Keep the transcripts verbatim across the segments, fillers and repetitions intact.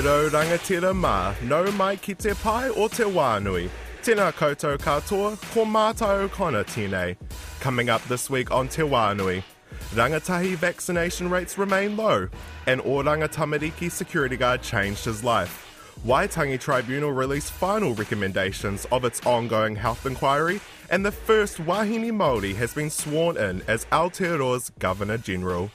Iro rangatira mā, no mai ki te pai o te wānui. Tēnā koutou katoa, ko mātou kona tēnei. Coming up this week on Te Wānui. Rangatahi vaccination rates remain low, and Oranga Tamariki security guard changed his life. Waitangi Tribunal released final recommendations of its ongoing health inquiry, and the first Wahine Māori has been sworn in as Aotearoa's Governor-General.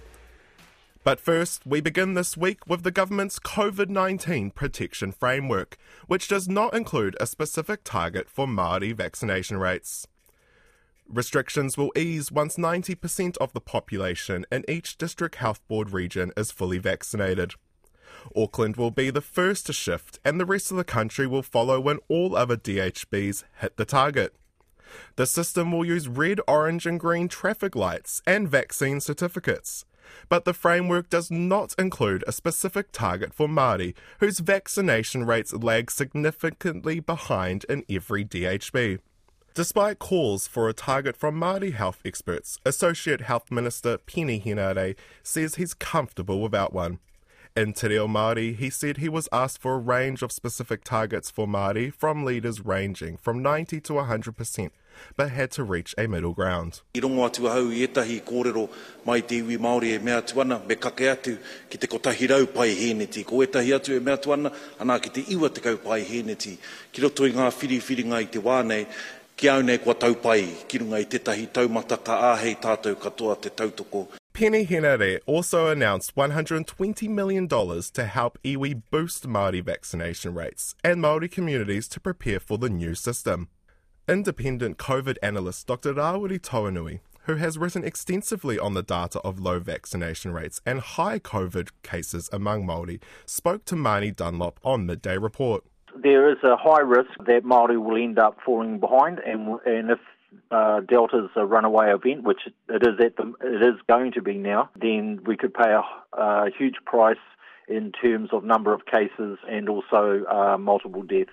But first, we begin this week with the government's COVID nineteen protection framework, which does not include a specific target for Māori vaccination rates. Restrictions will ease once ninety percent of the population in each District Health Board region is fully vaccinated. Auckland will be the first to shift, and the rest of the country will follow when all other D H Bs hit the target. The system will use red, orange and green traffic lights and vaccine certificates. But the framework does not include a specific target for Māori, whose vaccination rates lag significantly behind in every D H B. Despite calls for a target from Māori health experts, Associate Health Minister Peeni Henare says he's comfortable without one. In Te Reo Māori, he said he was asked for a range of specific targets for Māori from leaders ranging from ninety to one hundred percent, but had to reach a middle ground. I rongo atu hau i etahi kōrero mai te iwi Māori e mea tuana me kake atu ki te kotahi rau pai heneti. Ko etahi atu e mea tuana ana ki te iwa te kau pai heneti. Ki roto i ngā whiriwhiringa i te wānei, ki au nei kua tau pai, ki runga i tetahi taumata ka āhei tātou katoa te tautoko. Peeni Henare also announced one hundred twenty million dollars to help iwi boost Māori vaccination rates and Māori communities to prepare for the new system. Independent COVID analyst Doctor Rawiri Toanui, who has written extensively on the data of low vaccination rates and high COVID cases among Māori, spoke to Māni Dunlop on Midday Report. There is a high risk that Māori will end up falling behind, and, and if uh, Delta's a runaway event, which it is at the, it is going to be now, then we could pay a, a huge price in terms of number of cases and also uh, multiple deaths.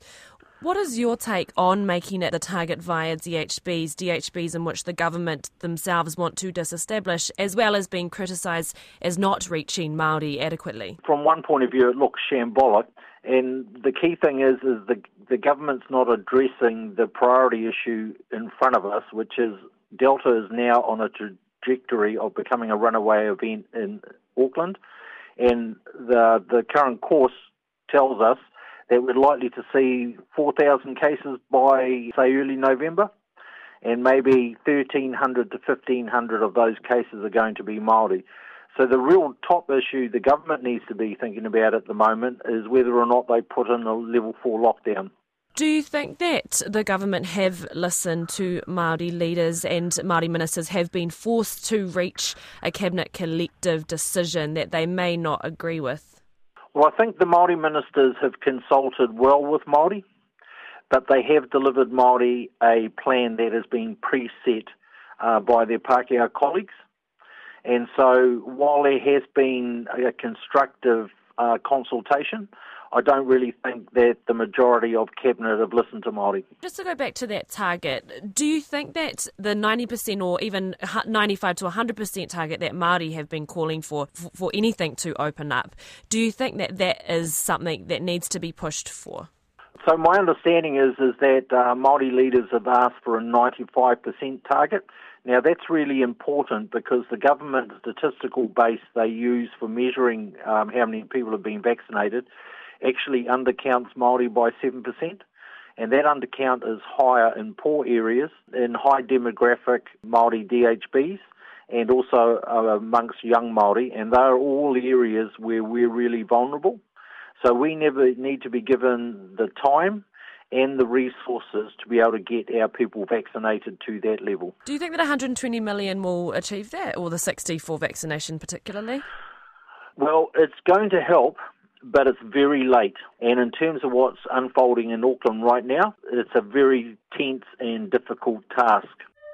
What is your take on making it the target via D H Bs, D H Bs in which the government themselves want to disestablish, as well as being criticised as not reaching Māori adequately? From one point of view, it looks shambolic, and the key thing is is the, the government's not addressing the priority issue in front of us, which is Delta is now on a trajectory of becoming a runaway event in Auckland, and the the current course tells us that we're likely to see four thousand cases by, say, early November, and maybe thirteen hundred to fifteen hundred of those cases are going to be Māori. So the real top issue the government needs to be thinking about at the moment is whether or not they put in a level four lockdown. Do you think that the government have listened to Māori leaders and Māori ministers have been forced to reach a cabinet collective decision that they may not agree with? Well, I think the Māori ministers have consulted well with Māori, but they have delivered Māori a plan that has been preset uh, by their Pākehā colleagues. And so while there has been a constructive uh, consultation, I don't really think that the majority of Cabinet have listened to Māori. Just to go back to that target, do you think that the ninety percent or even ninety-five to one hundred percent target that Māori have been calling for, for, for anything to open up, do you think that that is something that needs to be pushed for? So my understanding is, is that uh, Māori leaders have asked for a ninety-five percent target. Now that's really important because the government statistical base they use for measuring um, how many people have been vaccinated actually undercounts Māori by seven percent, and that undercount is higher in poor areas, in high demographic Māori D H Bs, and also uh, amongst young Māori, and they are all areas where we're really vulnerable. So we never need to be given the time and the resources to be able to get our people vaccinated to that level. Do you think that one hundred twenty million will achieve that, or the sixty for vaccination particularly? Well, it's going to help, but it's very late. And in terms of what's unfolding in Auckland right now, it's a very tense and difficult task.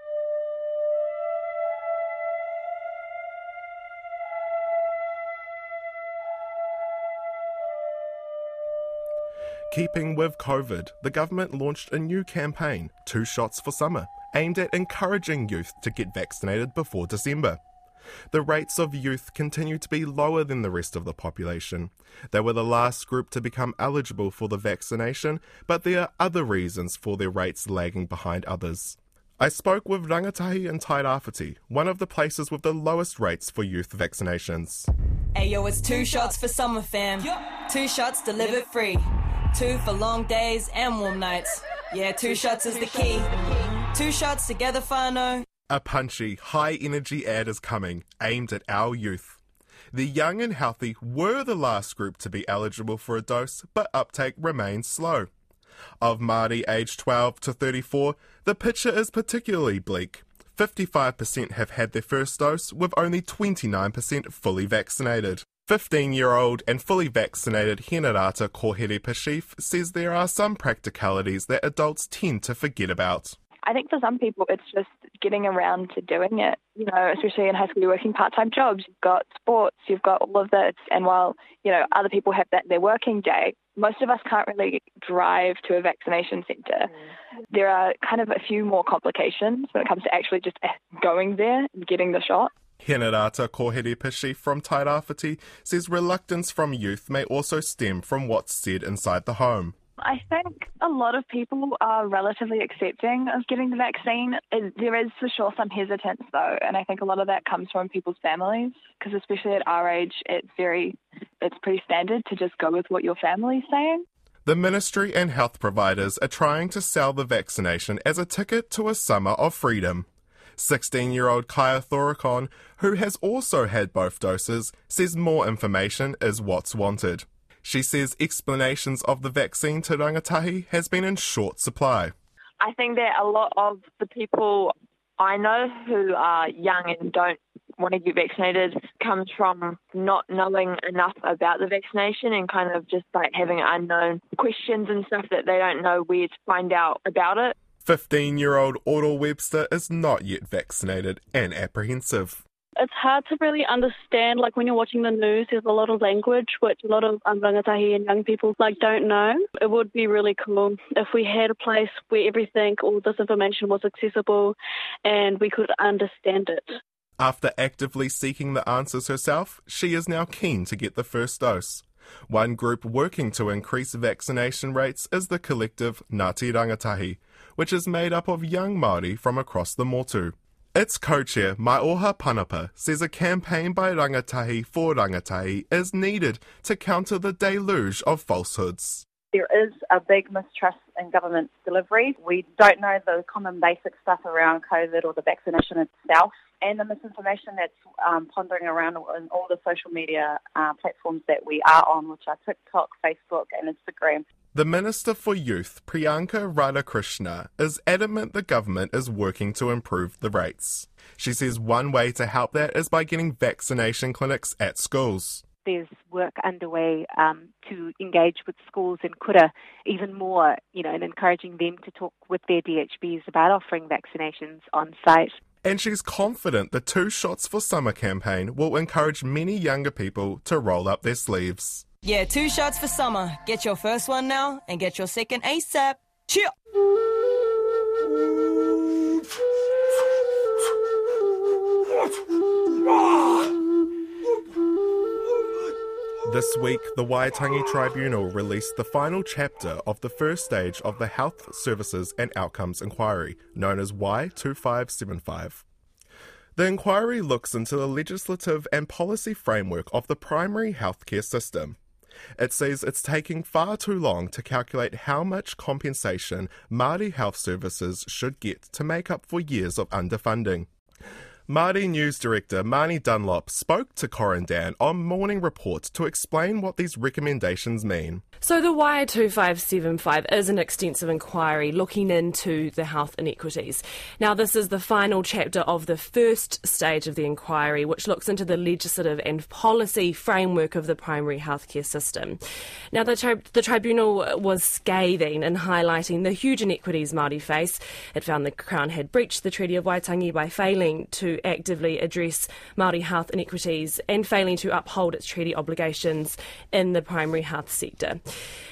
Keeping with COVID, the government launched a new campaign, Two Shots for Summer, aimed at encouraging youth to get vaccinated before December. The rates of youth continue to be lower than the rest of the population. They were the last group to become eligible for the vaccination, but there are other reasons for their rates lagging behind others. I spoke with Rangatahi and Tairāwhiti, one of the places with the lowest rates for youth vaccinations. Ayo, it's two shots for summer, fam. Two shots delivered free. Two for long days and warm nights. Yeah, two shots is the key. Two shots together, whānau. A punchy, high-energy ad is coming, aimed at our youth. The young and healthy were the last group to be eligible for a dose, but uptake remains slow. Of Māori aged twelve to thirty-four, the picture is particularly bleak. fifty-five percent have had their first dose, with only twenty-nine percent fully vaccinated. fifteen-year-old and fully vaccinated Henarata Kohere Pashif says there are some practicalities that adults tend to forget about. I think for some people it's just getting around to doing it, you know, especially in high school, you're working part-time jobs, you've got sports, you've got all of this, and while, you know, other people have that in their working day, most of us can't really drive to a vaccination centre. Mm. There are kind of a few more complications when it comes to actually just going there and getting the shot. Henarata Kohere Pashif from Tairāwhiti says reluctance from youth may also stem from what's said inside the home. I think a lot of people are relatively accepting of getting the vaccine. There is for sure some hesitance though, and I think a lot of that comes from people's families, because especially at our age, it's very, it's pretty standard to just go with what your family's saying. The ministry and health providers are trying to sell the vaccination as a ticket to a summer of freedom. sixteen-year-old Kaya Thorokon, who has also had both doses, says more information is what's wanted. She says explanations of the vaccine to rangatahi has been in short supply. I think that a lot of the people I know who are young and don't want to get vaccinated comes from not knowing enough about the vaccination and kind of just like having unknown questions and stuff that they don't know where to find out about it. fifteen-year-old Aurel Webster is not yet vaccinated and apprehensive. It's hard to really understand, like when you're watching the news, there's a lot of language which a lot of um, rangatahi and young people like don't know. It would be really cool if we had a place where everything, all this information was accessible and we could understand it. After actively seeking the answers herself, she is now keen to get the first dose. One group working to increase vaccination rates is the collective Ngāti Rangatahi, which is made up of young Māori from across the Motu. Its co-chair, Maioha Panapa, says a campaign by rangatahi for rangatahi is needed to counter the deluge of falsehoods. There is a big mistrust in government delivery. We don't know the common basic stuff around COVID or the vaccination itself, and the misinformation that's um, pondering around in all the social media uh, platforms that we are on, which are TikTok, Facebook and Instagram. The Minister for Youth, Priyanka Radhakrishna, is adamant the government is working to improve the rates. She says one way to help that is by getting vaccination clinics at schools. There's work underway um, to engage with schools in Kura even more, you know, and encouraging them to talk with their D H Bs about offering vaccinations on site. And she's confident the Two Shots for Summer campaign will encourage many younger people to roll up their sleeves. Yeah, two shots for summer. Get your first one now and get your second ASAP. Cheer! This week, the Waitangi Tribunal released the final chapter of the first stage of the Health Services and Outcomes Inquiry, known as Y two five seven five. The inquiry looks into the legislative and policy framework of the primary healthcare system. It says it's taking far too long to calculate how much compensation Māori health services should get to make up for years of underfunding. Māori News Director Marnie Dunlop spoke to Corin Dan on Morning Report to explain what these recommendations mean. So the Y two five seven five is an extensive inquiry looking into the health inequities. Now, this is the final chapter of the first stage of the inquiry, which looks into the legislative and policy framework of the primary healthcare system. Now, the, tri- the tribunal was scathing in highlighting the huge inequities Māori face. It found the Crown had breached the Treaty of Waitangi by failing to actively address Māori health inequities and failing to uphold its treaty obligations in the primary health sector.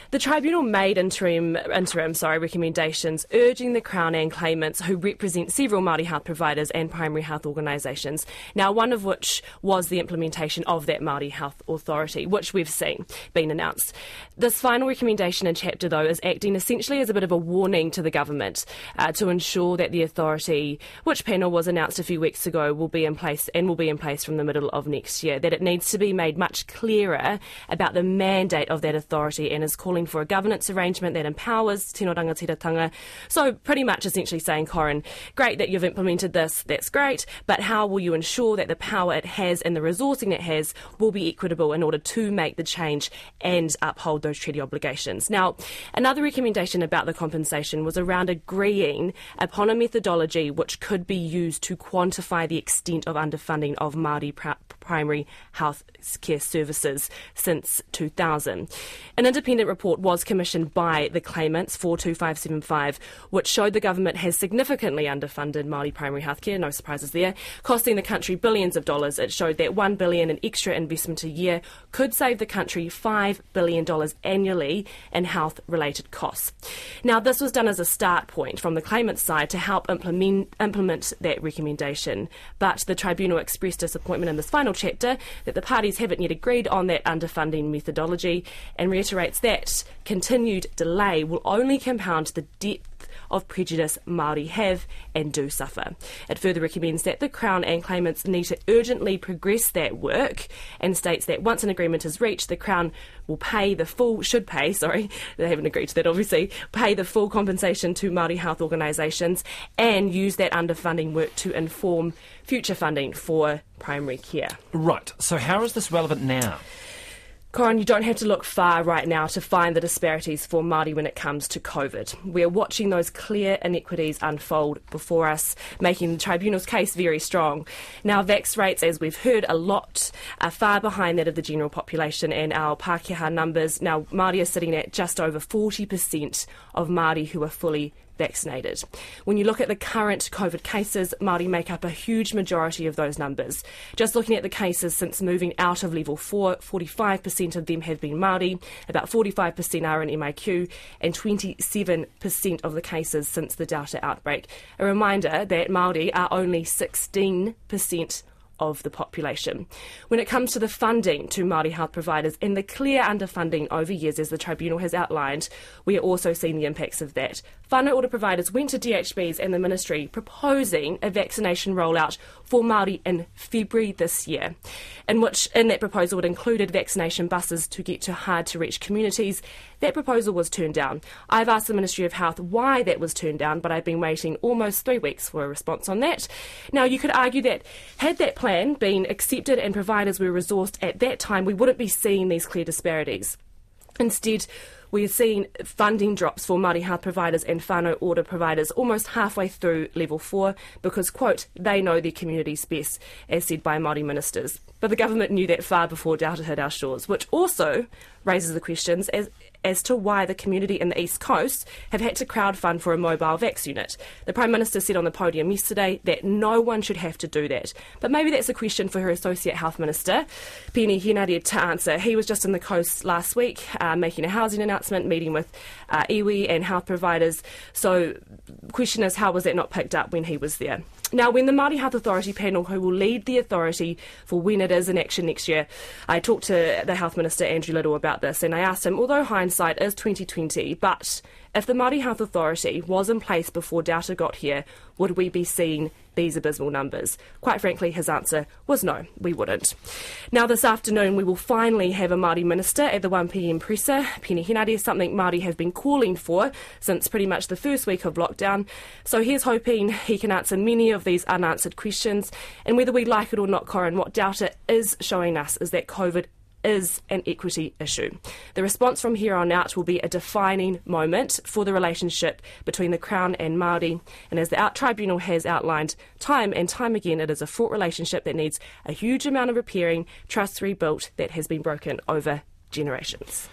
The tribunal made interim, interim sorry, recommendations urging the Crown and claimants who represent several Māori health providers and primary health organisations, now one of which was the implementation of that Māori Health Authority, which we've seen been announced. This final recommendation and chapter, though, is acting essentially as a bit of a warning to the government uh, to ensure that the authority, which panel was announced a few weeks ago, will be in place and will be in place from the middle of next year, that it needs to be made much clearer about the mandate of that authority and is calling for a governance arrangement that empowers tino rangatiratanga. So pretty much essentially saying, Corin, great that you've implemented this, that's great, but how will you ensure that the power it has and the resourcing it has will be equitable in order to make the change and uphold those treaty obligations? Now, another recommendation about the compensation was around agreeing upon a methodology which could be used to quantify the extent of underfunding of Māori pr- primary health care services since two thousand. An independent report was commissioned by the claimants, four two five seven five, which showed the government has significantly underfunded Māori primary healthcare, no surprises there, costing the country billions of dollars. It showed that one billion dollars in extra investment a year could save the country five billion dollars annually in health-related costs. Now, this was done as a start point from the claimant's side to help implement, implement that recommendation, but the tribunal expressed disappointment in this final chapter that the parties haven't yet agreed on that underfunding methodology and reiterates that continued delay will only compound the depth of prejudice Māori have and do suffer. It further recommends that the Crown and claimants need to urgently progress that work and states that once an agreement is reached, the Crown will pay the full, should pay, sorry, they haven't agreed to that obviously, pay the full compensation to Māori health organisations and use that underfunding work to inform future funding for primary care. Right, so how is this relevant now? Corin, you don't have to look far right now to find the disparities for Māori when it comes to COVID. We're watching those clear inequities unfold before us, making the tribunal's case very strong. Now, vax rates, as we've heard a lot, are far behind that of the general population and our Pākehā numbers. Now, Māori are sitting at just over forty percent of Māori who are fully vaccinated. When you look at the current COVID cases, Māori make up a huge majority of those numbers. Just looking at the cases since moving out of level four, forty-five percent of them have been Māori, about forty-five percent are in M I Q, and twenty-seven percent of the cases since the Delta outbreak. A reminder that Māori are only sixteen percent of the population. When it comes to the funding to Māori health providers and the clear underfunding over years, as the tribunal has outlined, we are also seeing the impacts of that. Whānau order providers went to D H Bs and the ministry proposing a vaccination rollout for Māori in February this year, in which in that proposal it included vaccination buses to get to hard-to-reach communities. That proposal was turned down. I've asked the Ministry of Health why that was turned down, but I've been waiting almost three weeks for a response on that. Now, you could argue that had that plan been accepted and providers were resourced at that time, we wouldn't be seeing these clear disparities. Instead, we're seeing funding drops for Māori health providers and whānau order providers almost halfway through level four because, quote, they know their communities best, as said by Māori ministers. But the government knew that far before Delta hit our shores, which also raises the questions as as to why the community in the East Coast have had to crowdfund for a mobile vax unit. The Prime Minister said on the podium yesterday that no one should have to do that. But maybe that's a question for her Associate Health Minister, Peeni Henare, to answer. He was just in the coast last week uh, making a housing announcement, meeting with uh, iwi and health providers. So the question is, how was that not picked up when he was there? Now, when the Māori Health Authority panel, who will lead the authority for when it is in action next year, I talked to the Health Minister, Andrew Little, about this, and I asked him, although hindsight is twenty twenty, but if the Māori Health Authority was in place before Delta got here, would we be seeing these abysmal numbers? Quite frankly, his answer was no, we wouldn't. Now, this afternoon, we will finally have a Māori minister at the one p m presser. Peeni Henare, something Māori have been calling for since pretty much the first week of lockdown. So here's hoping he can answer many of these unanswered questions. And whether we like it or not, Corin, what Delta is showing us is that COVID is an equity issue. The response from here on out will be a defining moment for the relationship between the Crown and Māori, and as the out tribunal has outlined time and time again, it is a fraught relationship that needs a huge amount of repairing, trust rebuilt, that has been broken over generations.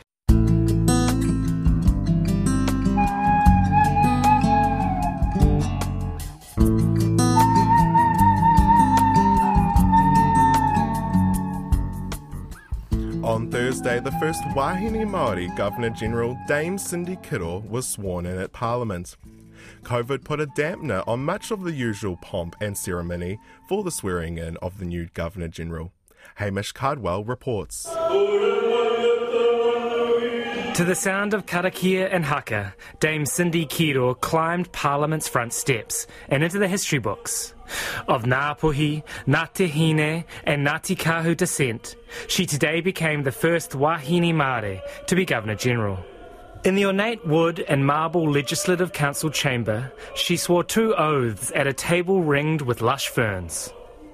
On Thursday, that the first Wahine Māori Governor-General Dame Cindy Kittle was sworn in at Parliament. COVID put a dampener on much of the usual pomp and ceremony for the swearing-in of the new Governor-General. Hamish Cardwell reports. To the sound of karakia and haka, Dame Cindy Kiro climbed Parliament's front steps and into the history books. Of Ngāpuhi, Ngāti Hine and Ngāti Kahu descent, she today became the first Wahine Māori to be Governor-General. In the ornate wood and marble Legislative Council chamber, she swore two oaths at a table ringed with lush ferns.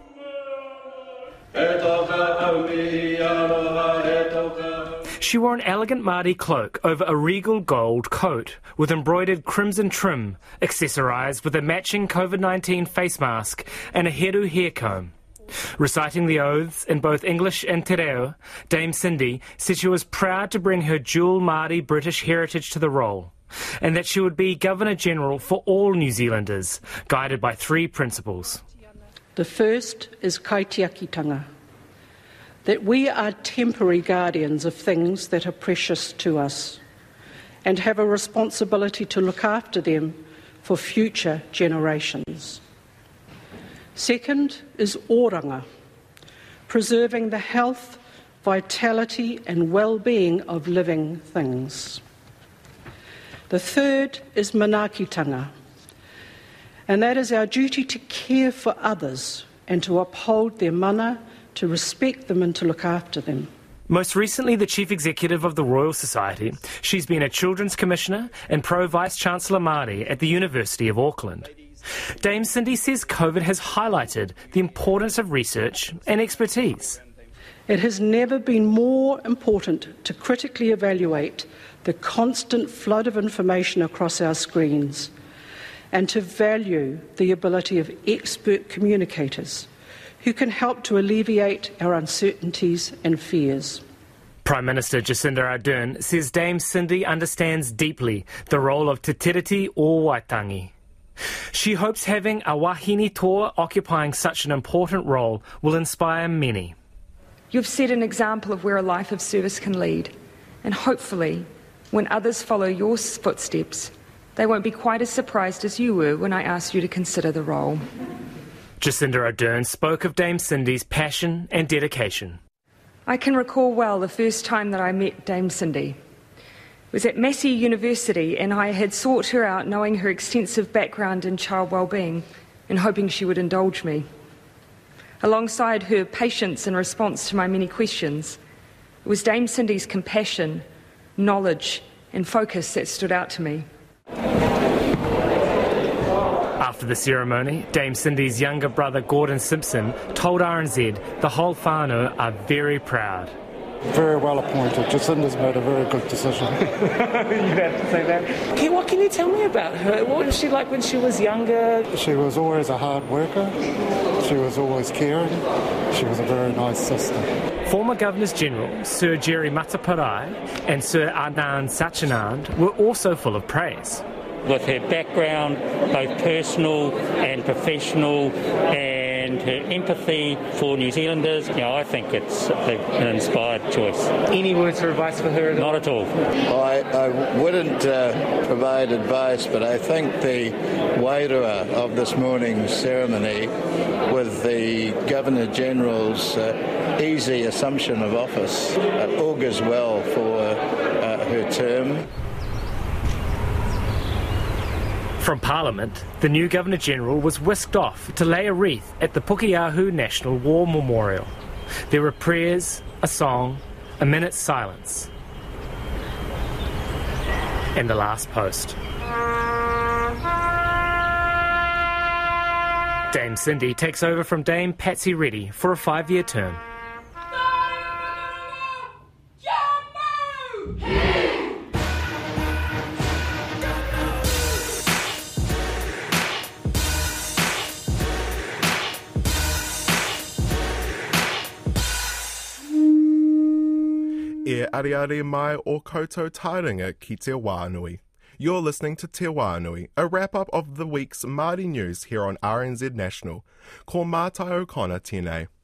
She wore an elegant Māori cloak over a regal gold coat with embroidered crimson trim, accessorised with a matching COVID nineteen face mask and a heru hair comb. Reciting the oaths in both English and te reo, Dame Cindy said she was proud to bring her dual Māori British heritage to the role, and that she would be Governor-General for all New Zealanders, guided by three principles. The first is kaitiakitanga, that we are temporary guardians of things that are precious to us and have a responsibility to look after them for future generations. Second is oranga, preserving the health, vitality and well-being of living things. The third is manaakitanga, and that is our duty to care for others and to uphold their mana, to respect them and to look after them. Most recently the Chief Executive of the Royal Society, she's been a Children's Commissioner and Pro-Vice-Chancellor Māori at the University of Auckland. Dame Cindy says COVID has highlighted the importance of research and expertise. It has never been more important to critically evaluate the constant flood of information across our screens and to value the ability of expert communicators who can help to alleviate our uncertainties and fears. Prime Minister Jacinda Ardern says Dame Cindy understands deeply the role of Te Tiriti o Waitangi. She hopes having a wahine toa occupying such an important role will inspire many. You've set an example of where a life of service can lead, and hopefully, when others follow your footsteps, they won't be quite as surprised as you were when I asked you to consider the role. Jacinda Ardern spoke of Dame Cindy's passion and dedication. I can recall well the first time that I met Dame Cindy. It was at Massey University, and I had sought her out knowing her extensive background in child wellbeing and hoping she would indulge me. Alongside her patience in response to my many questions, it was Dame Cindy's compassion, knowledge and focus that stood out to me. After the ceremony, Dame Cindy's younger brother Gordon Simpson told R N Z the whole whānau are very proud. Very well appointed. Jacinda's made a very good decision. You'd have to say that. Okay, what can you tell me about her? What was she like when she was younger? She was always a hard worker. She was always caring. She was a very nice sister. Former Governors-General Sir Jerry Mataparai and Sir Anand Sachinand were also full of praise. With her background, both personal and professional, and her empathy for New Zealanders, you know, I think it's an inspired choice. Any words of advice for her? Not at all. I, I wouldn't uh, provide advice, but I think the wairua of this morning's ceremony with the Governor-General's uh, easy assumption of office uh, augurs well for uh, her term. From Parliament, the new Governor-General was whisked off to lay a wreath at the Pukeahu National War Memorial. There were prayers, a song, a minute's silence, and the last post. Dame Cindy takes over from Dame Patsy Reddy for a five-year term. E ariare mai o koutou taringa ki Te Wānui. You're listening to Te Wānui, a wrap-up of the week's Māori news here on R N Z National. Ko Mātai O'Connor tēnei.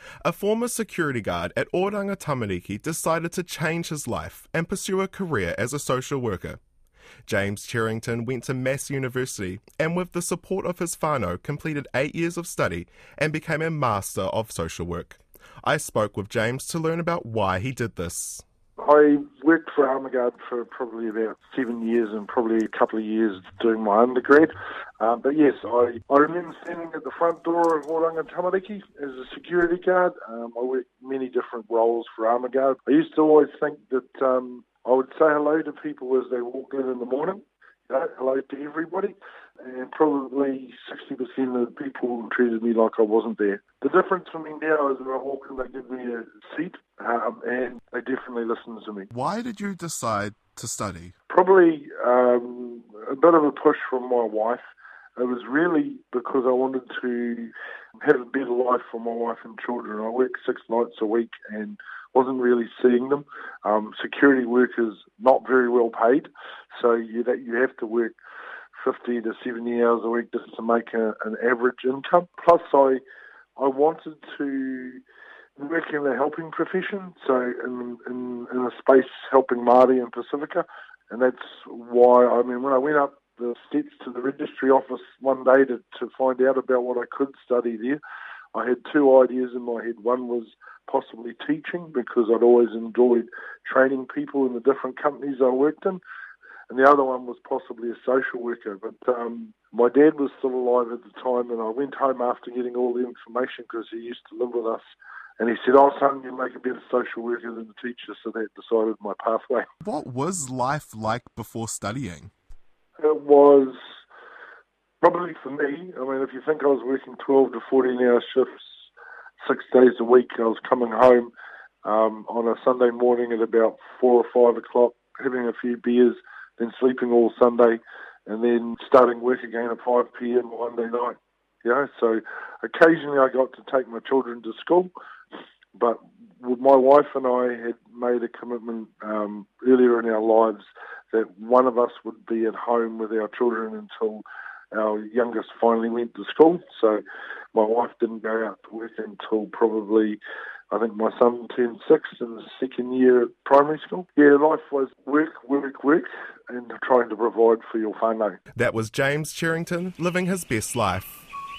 A former security guard at Oranga Tamariki decided to change his life and pursue a career as a social worker. James Cherrington went to Massey University and with the support of his whānau completed eight years of study and became a Master of Social Work. I spoke with James to learn about why he did this. I worked for Armaguard for probably about seven years and probably a couple of years doing my undergrad. Um, but yes, I, I remember standing at the front door of Oranga Tamariki as a security guard. Um, I worked many different roles for Armaguard. I used to always think that um, I would say hello to people as they walk in in the morning. You know, hello to everybody. And probably sixty percent of the people treated me like I wasn't there. The difference for me now is when I walk in, they give me a seat um, and they definitely listen to me. Why did you decide to study? Probably um, a bit of a push from my wife. It was really because I wanted to have a better life for my wife and children. I work six nights a week and wasn't really seeing them. Um, security work is not very well paid, so you, that you have to work fifty to seventy hours a week just to make a, an average income. Plus, I I wanted to work in the helping profession, so in, in, in a space helping Māori and Pacifica, and that's why, I mean, when I went up the steps to the registry office one day to, to find out about what I could study there, I had two ideas in my head. One was possibly teaching, because I'd always enjoyed training people in the different companies I worked in, and the other one was possibly a social worker. But um, my dad was still alive at the time, and I went home after getting all the information because he used to live with us. And he said, oh, son, you make a better social worker than a teacher, so that decided my pathway. What was life like before studying? It was probably for me, I mean, if you think I was working twelve to fourteen hour shifts, six days a week, I was coming home um, on a Sunday morning at about four or five o'clock, having a few beers, then sleeping all Sunday, and then starting work again at five p.m. Monday night. You know, so occasionally I got to take my children to school, but my wife and I had made a commitment um, earlier in our lives that one of us would be at home with our children until our youngest finally went to school. So my wife didn't go out to work until probably, I think my son turned six in the second year at primary school. Yeah, life was work, work, work, and trying to provide for your whānau. That was James Cherrington living his best life.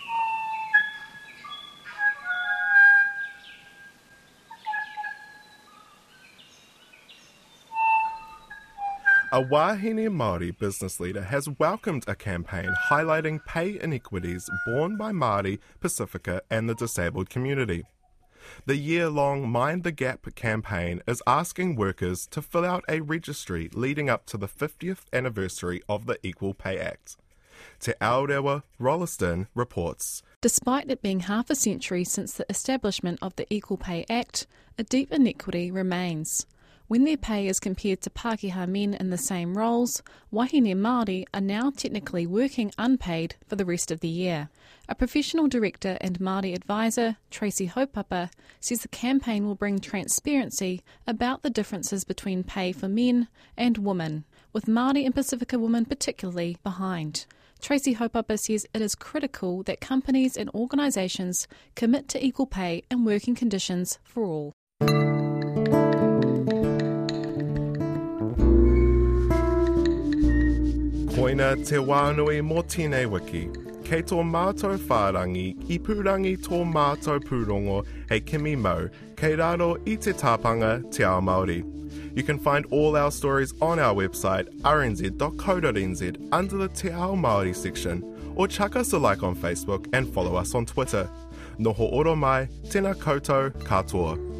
A Wahine Māori business leader has welcomed a campaign highlighting pay inequities borne by Māori, Pacifica and the disabled community. The year-long Mind the Gap campaign is asking workers to fill out a registry leading up to the fiftieth anniversary of the Equal Pay Act. Te Aorewa Rolleston reports. Despite it being half a century since the establishment of the Equal Pay Act, a deep inequity remains. When their pay is compared to Pākehā men in the same roles, wahine Māori are now technically working unpaid for the rest of the year. A professional director and Māori advisor, Tracy Haupapa, says the campaign will bring transparency about the differences between pay for men and women, with Māori and Pacifica women particularly behind. Tracy Haupapa says it is critical that companies and organisations commit to equal pay and working conditions for all. Koina te wānui mō tēnei wiki. Kei tō mātou whārangi, i pūrangi tō mātou pūrongo, hei Kimi Mau, kei raro i te tāpanga te ao Māori. You can find all our stories on our website, r n z dot co dot n z, under the Te Ao Māori section, or chuck us a like on Facebook and follow us on Twitter. Noho oro mai, tēnā koutou katoa.